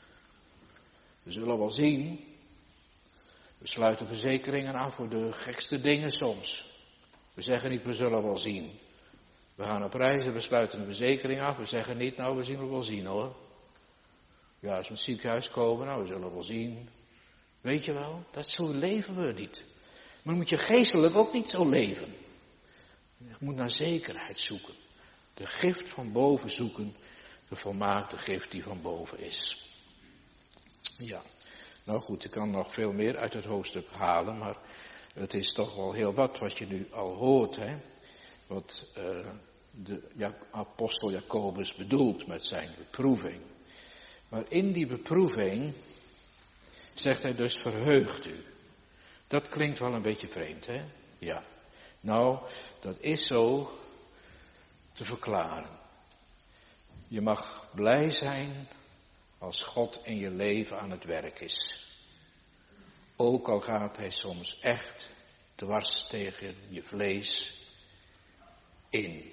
We zullen wel zien. We sluiten verzekeringen af voor de gekste dingen soms. We zeggen niet, we zullen wel zien. We gaan op reis en we sluiten een verzekering af. We zeggen niet, nou, we zien het wel zien hoor. Ja, als we in het ziekenhuis komen, nou, we zullen wel zien. Weet je wel, zo leven we niet. Maar dan moet je geestelijk ook niet zo leven. Je moet naar zekerheid zoeken. De gift van boven zoeken. De volmaakte gift die van boven is. Ja, nou goed, ik kan nog veel meer uit het hoofdstuk halen, maar het is toch wel heel wat je nu al hoort, hè. Wat de apostel Jacobus bedoelt met zijn beproeving. Maar in die beproeving zegt hij dus verheugt u. Dat klinkt wel een beetje vreemd, hè? Ja. Nou, dat is zo te verklaren. Je mag blij zijn als God in je leven aan het werk is. Ook al gaat hij soms echt dwars tegen je vlees in.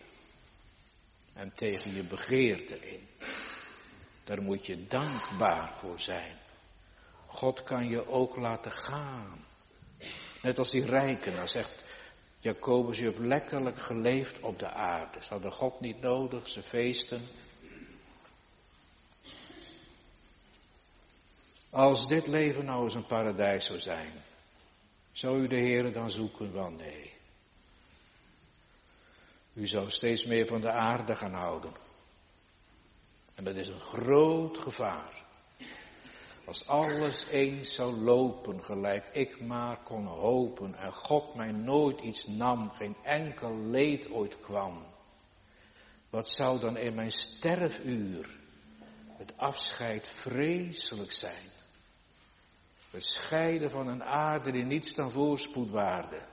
En tegen je begeerte in. Daar moet je dankbaar voor zijn. God kan je ook laten gaan. Net als die rijken, dan zegt Jacobus, je hebt letterlijk geleefd op de aarde. Ze hadden God niet nodig, ze feesten. Als dit leven nou eens een paradijs zou zijn, zou u de Heere dan zoeken? Wel nee. U zou steeds meer van de aarde gaan houden. En dat is een groot gevaar. Als alles eens zou lopen gelijk ik maar kon hopen en God mij nooit iets nam, geen enkel leed ooit kwam. Wat zou dan in mijn sterfuur het afscheid vreselijk zijn. Het scheiden van een aarde die niets dan voorspoed waarde.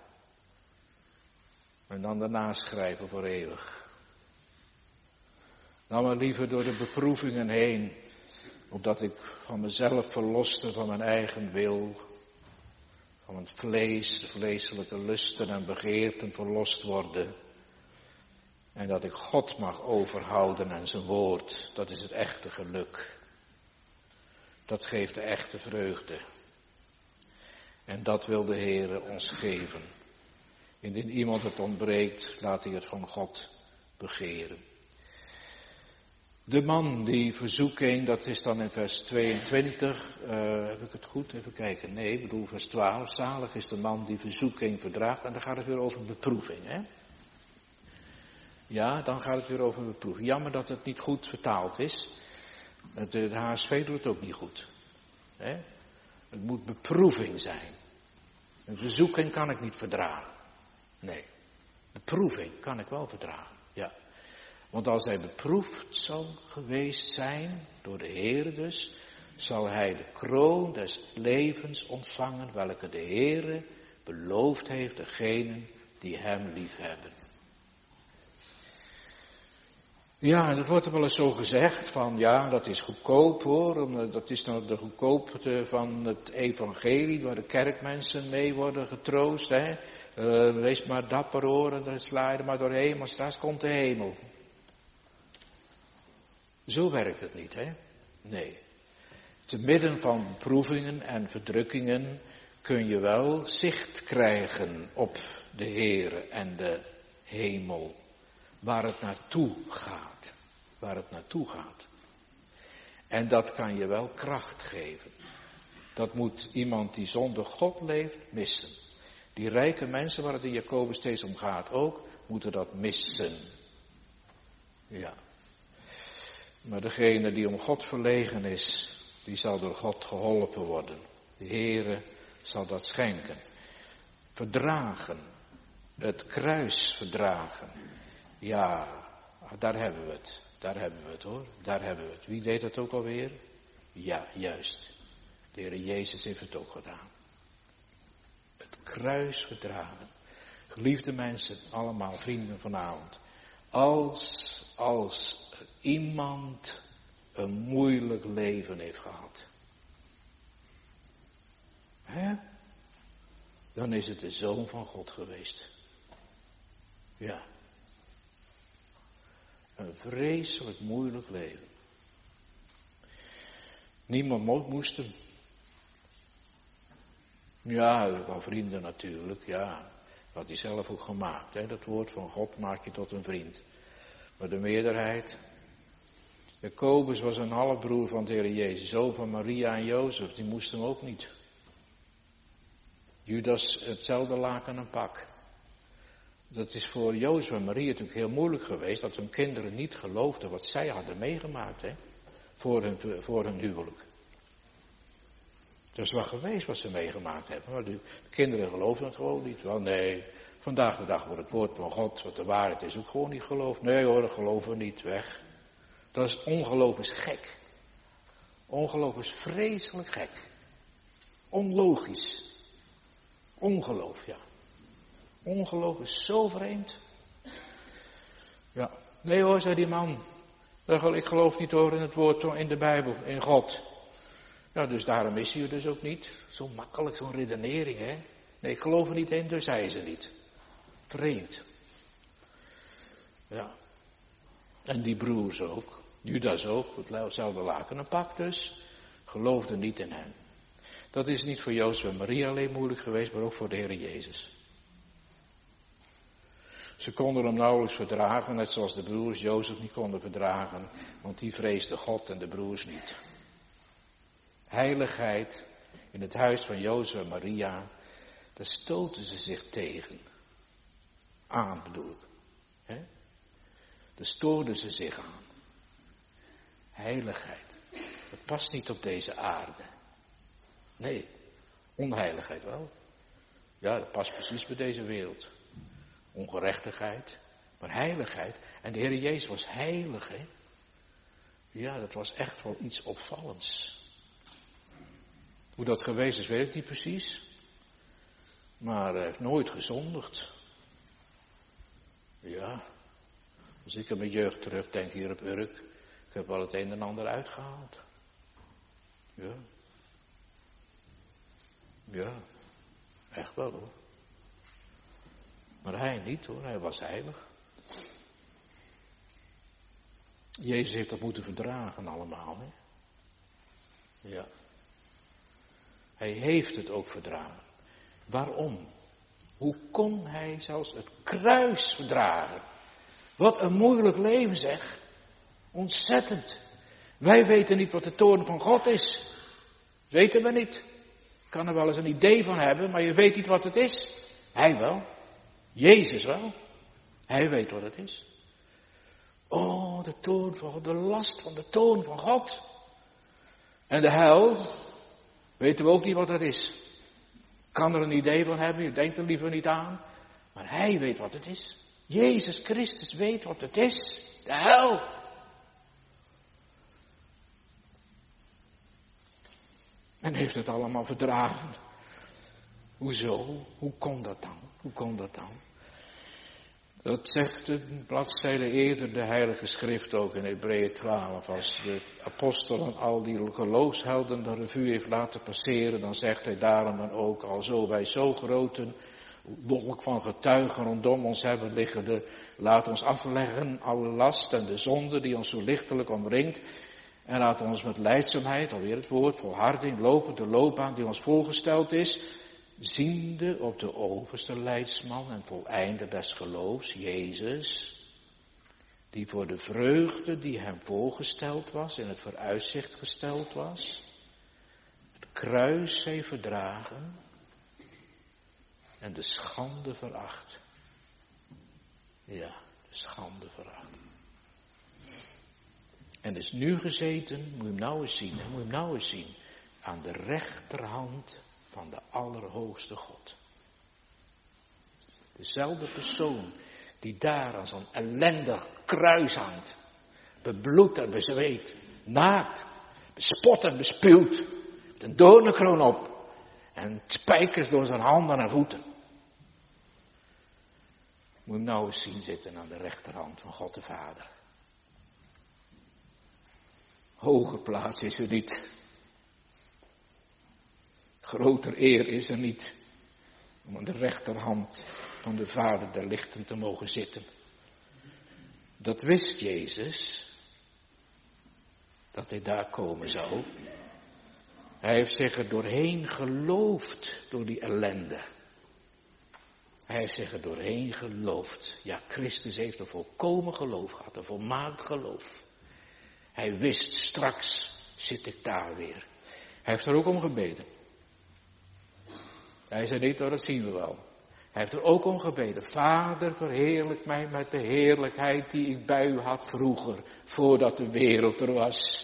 En dan daarna schrijven voor eeuwig. Dan maar liever door de beproevingen heen, opdat ik van mezelf verloste van mijn eigen wil, van het vlees, de vleeselijke lusten en begeerten verlost worden. En dat ik God mag overhouden en zijn woord, dat is het echte geluk. Dat geeft de echte vreugde. En dat wil de Heere ons geven. Indien iemand het ontbreekt, laat hij het van God begeren. De man die verzoeking, dat is dan in vers 22, heb ik het goed? Even kijken. Nee, ik bedoel vers 12. Zalig is de man die verzoeking verdraagt. En dan gaat het weer over beproeving, hè? Ja, dan gaat het weer over beproeving. Jammer dat het niet goed vertaald is. De HSV doet het ook niet goed. Hè? Het moet beproeving zijn. Een verzoeking kan ik niet verdragen. Nee, beproeving kan ik wel verdragen. Ja. Want als hij beproefd zal geweest zijn, door de Heere dus, zal hij de kroon des levens ontvangen, welke de Heere beloofd heeft degenen die hem liefhebben. Ja, dat wordt er wel eens zo gezegd van, ja, dat is goedkoop hoor, dat is nou de goedkoopte van het evangelie, waar de kerkmensen mee worden getroost, hè. Wees maar dapper hoor, en dan sla je er maar doorheen, maar straks komt de hemel. Zo werkt het niet, hè? Nee. Te midden van beproevingen en verdrukkingen kun je wel zicht krijgen op de Heere en de hemel. Waar het naartoe gaat. Waar het naartoe gaat. En dat kan je wel kracht geven. Dat moet iemand die zonder God leeft missen. Die rijke mensen waar het in Jacobus steeds om gaat ook, moeten dat missen. Ja. Maar degene die om God verlegen is, die zal door God geholpen worden. De Heere zal dat schenken. Verdragen. Het kruis verdragen. Ja, daar hebben we het. Daar hebben we het hoor. Daar hebben we het. Wie deed dat ook alweer? Ja, juist. De Heer Jezus heeft het ook gedaan. Het kruis verdragen. Geliefde mensen, allemaal vrienden vanavond. Als iemand een moeilijk leven heeft gehad. Hè? Dan is het de Zoon van God geweest. Ja. Een vreselijk moeilijk leven. Niemand moest hem. Ja, wel vrienden natuurlijk, ja. Dat had hij zelf ook gemaakt. Hè? Dat woord van God maak je tot een vriend. Maar de meerderheid. Jacobus was een halfbroer van de Heer Jezus. Zoon van Maria en Jozef. Die moesten hem ook niet. Judas hetzelfde laken en pak. Dat is voor Jozef en Maria natuurlijk heel moeilijk geweest. Dat hun kinderen niet geloofden wat zij hadden meegemaakt. Hè? Voor hun huwelijk. Dat is wel geweest wat ze meegemaakt hebben. Maar de kinderen geloofden het gewoon niet. Wel nee, vandaag de dag wordt het woord van God, wat de waarheid is, ook gewoon niet geloofd. Nee hoor, dat geloven we niet, weg. Dat is ongeloof is gek. Ongeloof is vreselijk gek. Onlogisch. Ongeloof, ja. Ongeloof is zo vreemd. Ja, nee hoor, zei die man. Ik geloof niet hoor in het woord, in de Bijbel, in God. Ja, dus daarom is hij er dus ook niet. Zo makkelijk, zo'n redenering, hè. Nee, ik geloof er niet in, dus hij is er niet. Vreemd. Ja. En die broers ook. Judas ook, hetzelfde laken en pak dus. Geloofde niet in hem. Dat is niet voor Jozef en Maria alleen moeilijk geweest, maar ook voor de Heer Jezus. Ze konden hem nauwelijks verdragen, net zoals de broers Jozef niet konden verdragen, want die vreesden God en de broers niet. Heiligheid in het huis van Jozef en Maria, daar stoten ze zich tegen. Aan bedoel ik. Hè? Daar stoorden ze zich aan. Heiligheid. Dat past niet op deze aarde. Nee, onheiligheid wel. Ja, dat past precies bij deze wereld. Ongerechtigheid, maar heiligheid. En de Heer Jezus was heilig, hè? Ja, dat was echt wel iets opvallends. Hoe dat geweest is, weet ik niet precies. Maar hij heeft nooit gezondigd. Ja, als ik aan mijn jeugd terugdenk hier op Urk, ik heb wel het een en ander uitgehaald. Ja. Ja, echt wel hoor. Maar hij niet hoor, hij was heilig. Jezus heeft dat moeten verdragen allemaal, hè? Ja. Hij heeft het ook verdragen. Waarom? Hoe kon hij zelfs het kruis verdragen? Wat een moeilijk leven zeg. Ontzettend. Wij weten niet wat de toorn van God is. Weten we niet. Ik kan er wel eens een idee van hebben, maar je weet niet wat het is. Hij wel. Jezus wel. Hij weet wat het is. Oh, de toorn van God, de last van de toorn van God. En de hel, weten we ook niet wat dat is. Kan er een idee van hebben, je denkt er liever niet aan. Maar hij weet wat het is. Jezus Christus weet wat het is. De hel. En heeft het allemaal verdragen. Hoezo? Hoe kon dat dan? Hoe kon dat dan? Dat zegt een bladzijde eerder de Heilige Schrift ook in Hebreeën 12. Als de apostel en al die geloofshelden de revue heeft laten passeren, dan zegt hij daarom dan ook, alzo wij zo grote wolk van getuigen rondom ons hebben liggende, laat ons afleggen alle last en de zonde die ons zo lichtelijk omringt. En laat ons met lijdzaamheid, alweer het woord, volharding, lopen de loopbaan die ons voorgesteld is, ziende op de overste leidsman en voleinder des geloofs, Jezus, die voor de vreugde die hem voorgesteld was, in het vooruitzicht gesteld was, het kruis heeft verdragen en de schande veracht. Ja, de schande veracht. En is nu gezeten, moet je hem nou eens zien, moet je hem nou eens zien, aan de rechterhand van de Allerhoogste God. Dezelfde persoon die daar aan zo'n ellendig kruis hangt, bebloed en bezweet, naakt, bespot en bespuwd, met een doornenkroon op en spijkers door zijn handen en voeten. Moet je hem nou eens zien zitten aan de rechterhand van God de Vader. Hoger plaats is er niet. Groter eer is er niet. Om aan de rechterhand van de Vader der lichten te mogen zitten. Dat wist Jezus. Dat hij daar komen zou. Hij heeft zich er doorheen geloofd door die ellende. Hij heeft zich er doorheen geloofd. Ja, Christus heeft een volkomen geloof gehad. Een volmaakt geloof. Hij wist, straks zit ik daar weer. Hij heeft er ook om gebeden. Hij zei niet, dat zien we wel. Hij heeft er ook om gebeden. Vader, verheerlijk mij met de heerlijkheid die ik bij u had vroeger, voordat de wereld er was.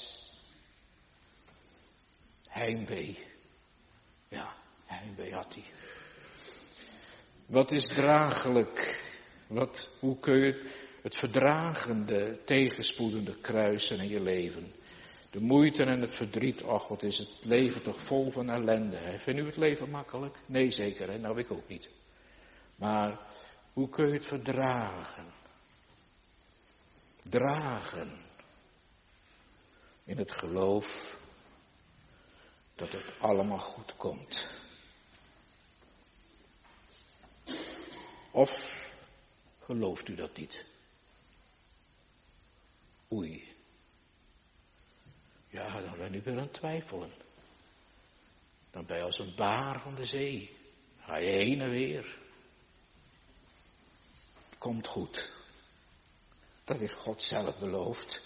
Heimwee. Ja, heimwee had hij. Wat is draaglijk? Hoe kun je het verdragende, tegenspoedende kruisen in je leven? De moeite en het verdriet, ach wat is het leven toch vol van ellende. Vindt u het leven makkelijk? Nee zeker, hè? Nou ik ook niet. Maar hoe kun je het verdragen? Dragen. In het geloof dat het allemaal goed komt. Of gelooft u dat niet? Oei. Ja, dan ben u weer aan het twijfelen. Dan ben je als een baar van de zee. Ga je heen en weer. Het komt goed. Dat heeft God zelf beloofd.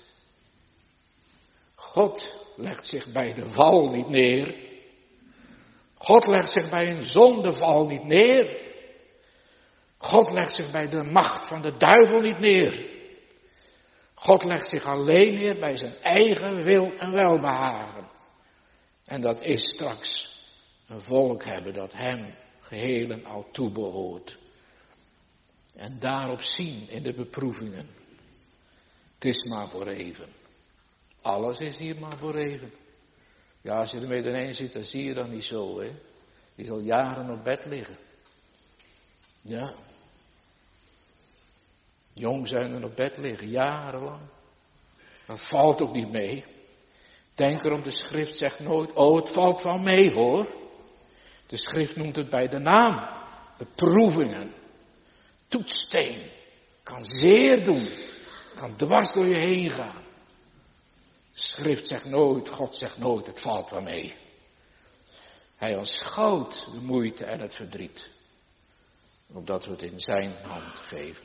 God legt zich bij de val niet neer. God legt zich bij een zondeval niet neer. God legt zich bij de macht van de duivel niet neer. God legt zich alleen neer bij zijn eigen wil en welbehagen. En dat is straks een volk hebben dat hem geheel en al toebehoort. En daarop zien in de beproevingen. Het is maar voor even. Alles is hier maar voor even. Ja, als je ermee doorheen zit, dan zie je dat niet zo, hè. Die zal jaren op bed liggen. Ja. Jong zijn en op bed liggen, jarenlang. Dat valt ook niet mee. Denk erom, de schrift zegt nooit, oh het valt wel mee hoor. De schrift noemt het bij de naam. Beproevingen. Toetssteen. Kan zeer doen. Kan dwars door je heen gaan. De schrift zegt nooit, God zegt nooit, het valt wel mee. Hij aanschouwt de moeite en het verdriet. Opdat we het in zijn hand geven.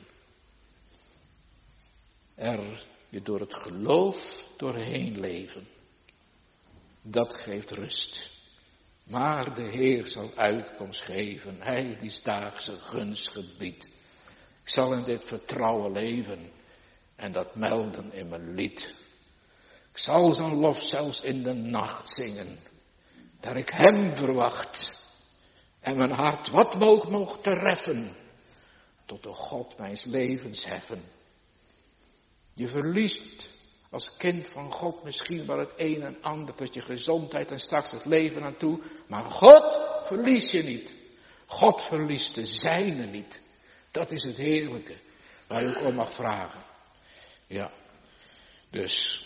Er je door het geloof doorheen leven. Dat geeft rust. Maar de Heer zal uitkomst geven. Hij die daagse gunst gebiedt. Ik zal in dit vertrouwen leven. En dat melden in mijn lied. Ik zal zijn lof zelfs in de nacht zingen. Dat ik hem verwacht. En mijn hart wat mocht treffen. Tot de God mijns levens heffen. Je verliest als kind van God misschien wel het een en ander tot je gezondheid en straks het leven aan toe. Maar God verlies je niet. God verliest de zijne niet. Dat is het heerlijke waar je ook om mag vragen. Ja, dus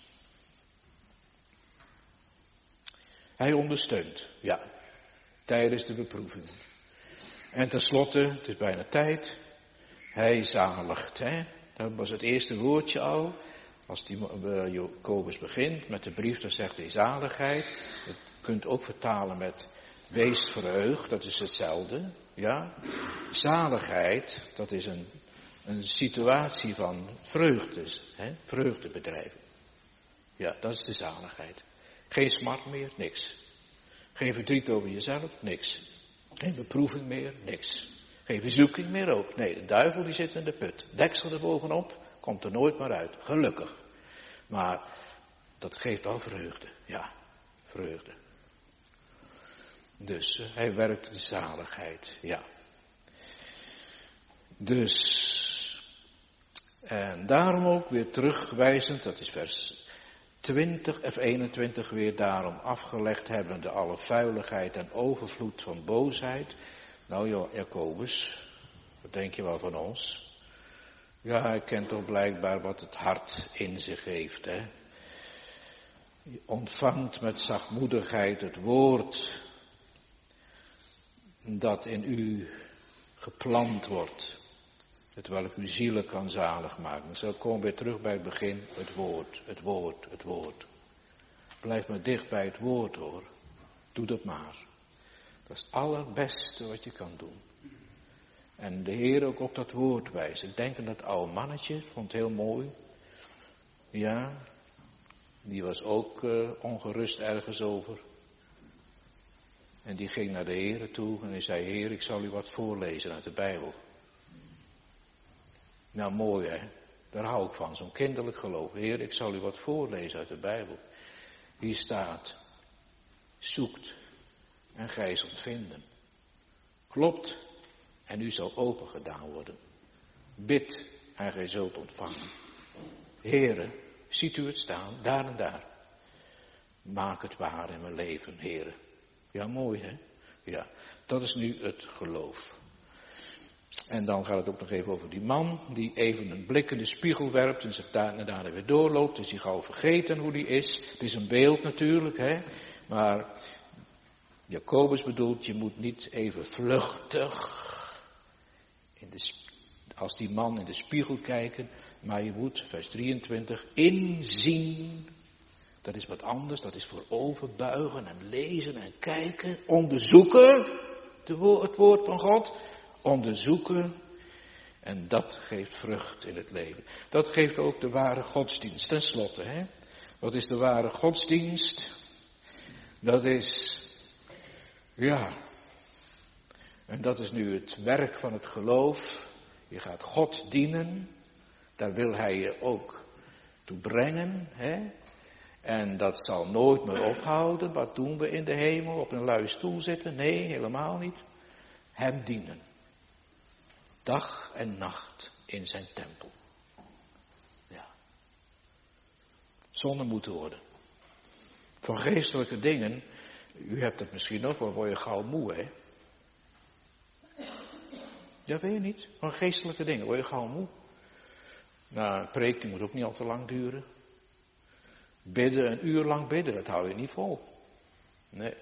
hij ondersteunt, ja, tijdens de beproeving. En tenslotte, het is bijna tijd, hij zaligt, hè. Dat was het eerste woordje al. Als Jacobus begint met de brief, dan zegt hij zaligheid. Je kunt ook vertalen met wees verheugd, dat is hetzelfde. Ja? Zaligheid, dat is een situatie van vreugde, hè? Vreugdebedrijven. Ja, dat is de zaligheid. Geen smart meer, niks. Geen verdriet over jezelf, niks. Geen beproeving meer, niks. Geen verzoeking meer ook. Nee, de duivel die zit in de put. Deksel er bovenop, komt er nooit meer uit. Gelukkig. Maar dat geeft wel vreugde. Ja, vreugde. Dus hij werkt de zaligheid. Ja. Dus. En daarom ook weer terugwijzend, dat is vers 20 of 21 weer, daarom afgelegd hebbende alle vuiligheid en overvloed van boosheid. Nou Jacobus, wat denk je wel van ons? Ja, hij kent toch blijkbaar wat het hart in zich heeft, hè. Je ontvangt met zachtmoedigheid het woord dat in u geplant wordt. Het welk uw zielen kan zalig maken. Zo komen we weer terug bij het begin. Het woord, het woord, het woord. Blijf maar dicht bij het woord hoor. Doe dat maar. Dat is het allerbeste wat je kan doen. En de Heer ook op dat woord wijst. Ik denk aan dat oude mannetje, vond het heel mooi. Ja, die was ook ongerust ergens over. En die ging naar de Heer toe en hij zei, Heer, ik zal u wat voorlezen uit de Bijbel. Nou mooi hè, daar hou ik van, zo'n kinderlijk geloof. Heer, ik zal u wat voorlezen uit de Bijbel. Hier staat, zoekt en gij zult vinden. Klopt en u zal opengedaan worden. Bid en gij zult ontvangen. Heere, ziet u het staan, daar en daar. Maak het waar in mijn leven, Heere. Ja, mooi hè? Ja, dat is nu het geloof. En dan gaat het ook nog even over die man die even een blik in de spiegel werpt en zich daarna weer doorloopt. Dus hij gauw vergeten hoe die is. Het is een beeld natuurlijk, hè. Maar Jacobus bedoelt, je moet niet even vluchtig als die man in de spiegel kijken. Maar je moet, vers 23, inzien. Dat is wat anders, dat is voor overbuigen en lezen en kijken. Onderzoeken, het woord van God. Onderzoeken. En dat geeft vrucht in het leven. Dat geeft ook de ware godsdienst. Ten slotte, hè. Wat is de ware godsdienst? Dat is, ja, En dat is nu het werk van het geloof. Je gaat God dienen. Daar wil hij je ook toe brengen. Hè? En dat zal nooit meer ophouden. Wat doen we in de hemel? Op een luie stoel zitten? Nee, helemaal niet. Hem dienen. Dag en nacht in zijn tempel. Ja. Zonder moeten worden. Van geestelijke dingen, u hebt het misschien ook wel, word je gauw moe, hè? Ja, weet je niet? Van geestelijke dingen word je gauw moe. Nou, een preek die moet ook niet al te lang duren. Bidden, een uur lang bidden, dat hou je niet vol. Nee.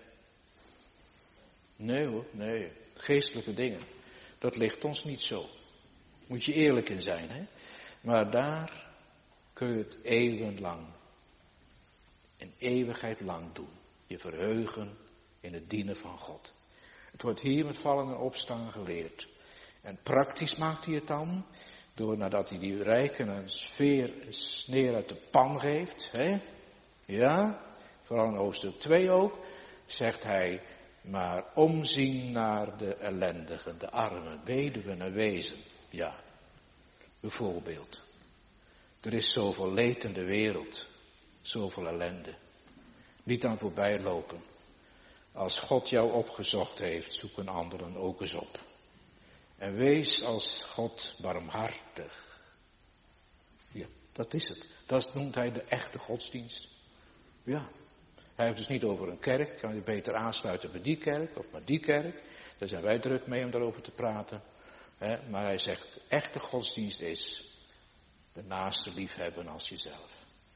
Nee hoor, nee. Geestelijke dingen, dat ligt ons niet zo. Moet je eerlijk in zijn, hè. Maar daar kun je het eeuwenlang, in eeuwigheid lang doen. Je verheugen in het dienen van God. Het wordt hier met vallen en opstaan geleerd. En praktisch maakt hij het dan, door nadat hij die rijken een sneer uit de pan geeft, hè? Ja, vooral in hoofdstuk 2 ook, zegt hij, maar omzien naar de ellendigen, de armen, weduwen en wezen. Ja, bijvoorbeeld. Er is zoveel leed in de wereld, zoveel ellende. Niet aan voorbij lopen. Als God jou opgezocht heeft, zoek een anderen ook eens op. En wees als God barmhartig. Ja, dat is het. Dat noemt hij de echte godsdienst. Ja. Hij heeft dus niet over een kerk. Kan je beter aansluiten bij die kerk of bij die kerk. Daar zijn wij druk mee om daarover te praten. Maar hij zegt, echte godsdienst is de naaste liefhebben als jezelf.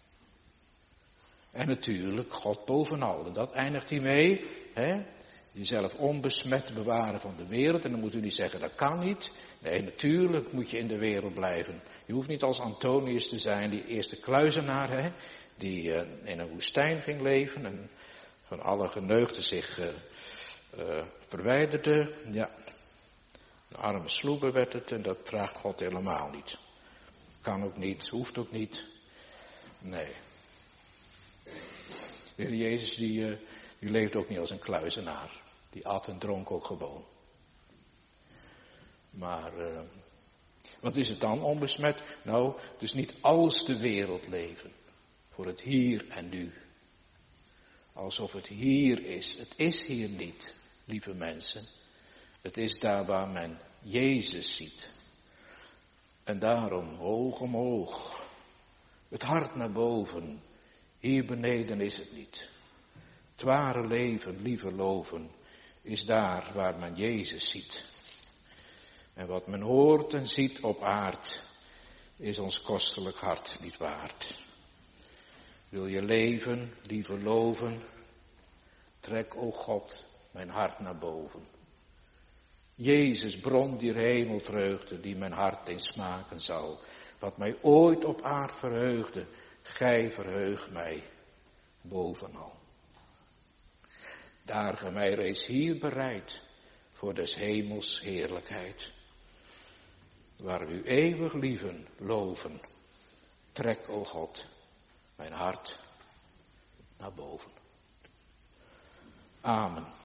En natuurlijk God bovenal. En dat eindigt hij mee. Jezelf onbesmet bewaren van de wereld. En dan moet u niet zeggen, dat kan niet. Nee, natuurlijk moet je in de wereld blijven. Je hoeft niet als Antonius te zijn, die eerste kluizenaar, die in een woestijn ging leven. En van alle geneugden zich verwijderde. Ja, een arme sloeber werd het en dat vraagt God helemaal niet. Kan ook niet, hoeft ook niet. Nee. De Heer Jezus die leefde ook niet als een kluizenaar. Die at en dronk ook gewoon. Maar wat is het dan onbesmet? Nou, dus niet als de wereld leven. Voor het hier en nu. Alsof het hier is. Het is hier niet, lieve mensen. Het is daar waar men Jezus ziet. En daarom hoog omhoog. Het hart naar boven. Hier beneden is het niet. Het ware leven, lieve loven, is daar waar men Jezus ziet. En wat men hoort en ziet op aard, is ons kostelijk hart niet waard. Wil je leven, lieve loven, trek, o God, mijn hart naar boven. Jezus, bron dier hemelvreugde, die mijn hart eens smaken zal. Wat mij ooit op aard verheugde, gij verheug mij bovenal. Daar gij mij reeds hier bereid voor des hemels heerlijkheid. Waar u eeuwig lieven, loven, trek, o God, mijn hart naar boven. Amen.